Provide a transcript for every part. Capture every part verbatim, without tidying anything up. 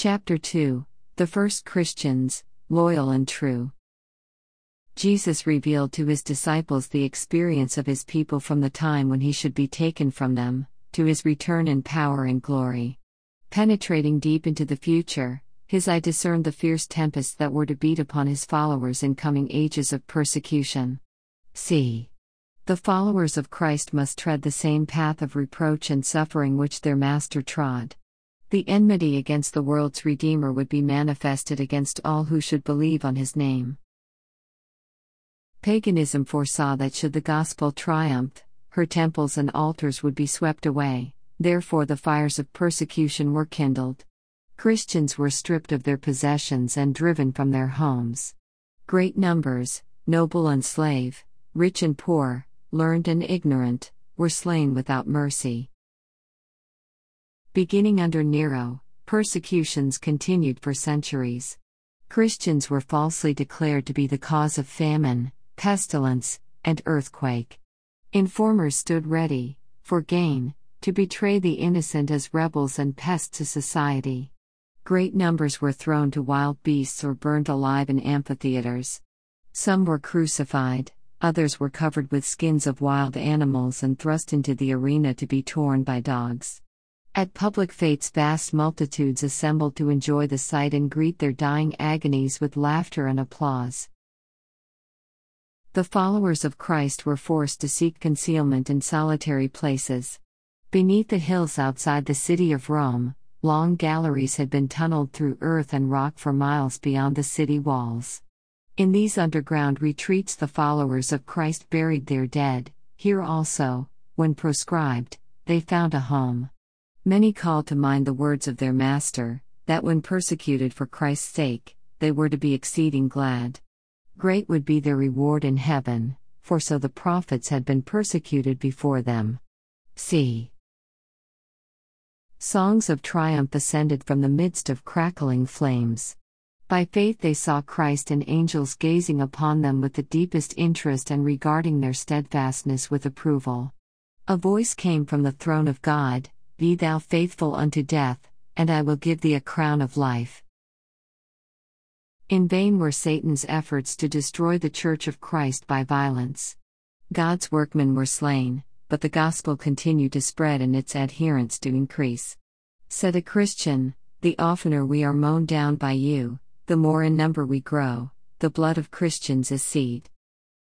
Chapter two. The First Christians, Loyal and True. Jesus revealed to his disciples the experience of his people from the time when he should be taken from them, to his return in power and glory. Penetrating deep into the future, his eye discerned the fierce tempests that were to beat upon his followers in coming ages of persecution. C. The followers of Christ must tread the same path of reproach and suffering which their Master trod. The enmity against the world's Redeemer would be manifested against all who should believe on his name. Paganism foresaw that should the gospel triumph, her temples and altars would be swept away, therefore the fires of persecution were kindled. Christians were stripped of their possessions and driven from their homes. Great numbers, noble and slave, rich and poor, learned and ignorant, were slain without mercy. Beginning under Nero, persecutions continued for centuries. Christians were falsely declared to be the cause of famine, pestilence, and earthquake. Informers stood ready, for gain, to betray the innocent as rebels and pests to society. Great numbers were thrown to wild beasts or burned alive in amphitheaters. Some were crucified, others were covered with skins of wild animals and thrust into the arena to be torn by dogs. At public fetes, vast multitudes assembled to enjoy the sight and greet their dying agonies with laughter and applause. The followers of Christ were forced to seek concealment in solitary places. Beneath the hills outside the city of Rome, long galleries had been tunneled through earth and rock for miles beyond the city walls. In these underground retreats, the followers of Christ buried their dead. Here also, when proscribed, they found a home. Many called to mind the words of their Master, that when persecuted for Christ's sake, they were to be exceeding glad. Great would be their reward in heaven, for so the prophets had been persecuted before them. C. Songs of triumph ascended from the midst of crackling flames. By faith they saw Christ and angels gazing upon them with the deepest interest and regarding their steadfastness with approval. A voice came from the throne of God, "Be thou faithful unto death, and I will give thee a crown of life." In vain were Satan's efforts to destroy the Church of Christ by violence. God's workmen were slain, but the gospel continued to spread and its adherents to increase. Said a Christian, "The oftener we are mown down by you, the more in number we grow. The blood of Christians is seed."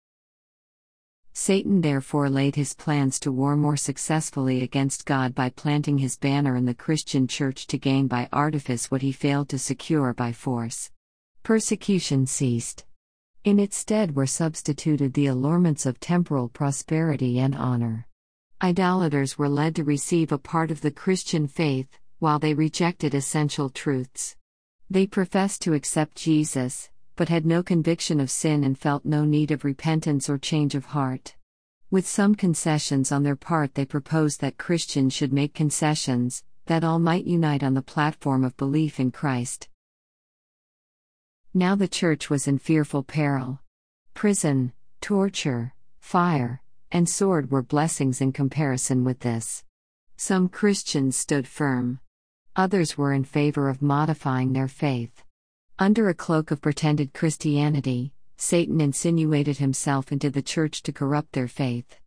Satan therefore laid his plans to war more successfully against God by planting his banner in the Christian church to gain by artifice what he failed to secure by force. Persecution ceased. In its stead were substituted the allurements of temporal prosperity and honor. Idolaters were led to receive a part of the Christian faith, while they rejected essential truths. They professed to accept Jesus, but had no conviction of sin and felt no need of repentance or change of heart. With some concessions on their part, they proposed that Christians should make concessions, that all might unite on the platform of belief in Christ. Now the church was in fearful peril. Prison, torture, fire, and sword were blessings in comparison with this. Some Christians stood firm. Others were in favor of modifying their faith. Under a cloak of pretended Christianity, Satan insinuated himself into the church to corrupt their faith.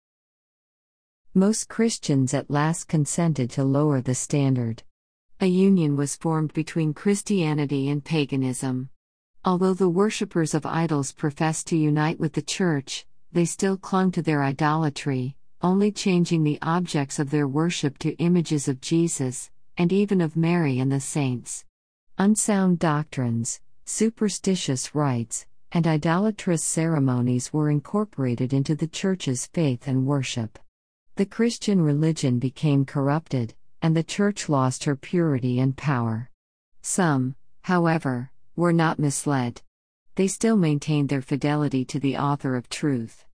Most Christians at last consented to lower the standard. A union was formed between Christianity and paganism. Although the worshippers of idols professed to unite with the church, they still clung to their idolatry, only changing the objects of their worship to images of Jesus, and even of Mary and the saints. Unsound doctrines, superstitious rites, and idolatrous ceremonies were incorporated into the church's faith and worship. The Christian religion became corrupted, and the church lost her purity and power. Some, however, were not misled. They still maintained their fidelity to the author of truth.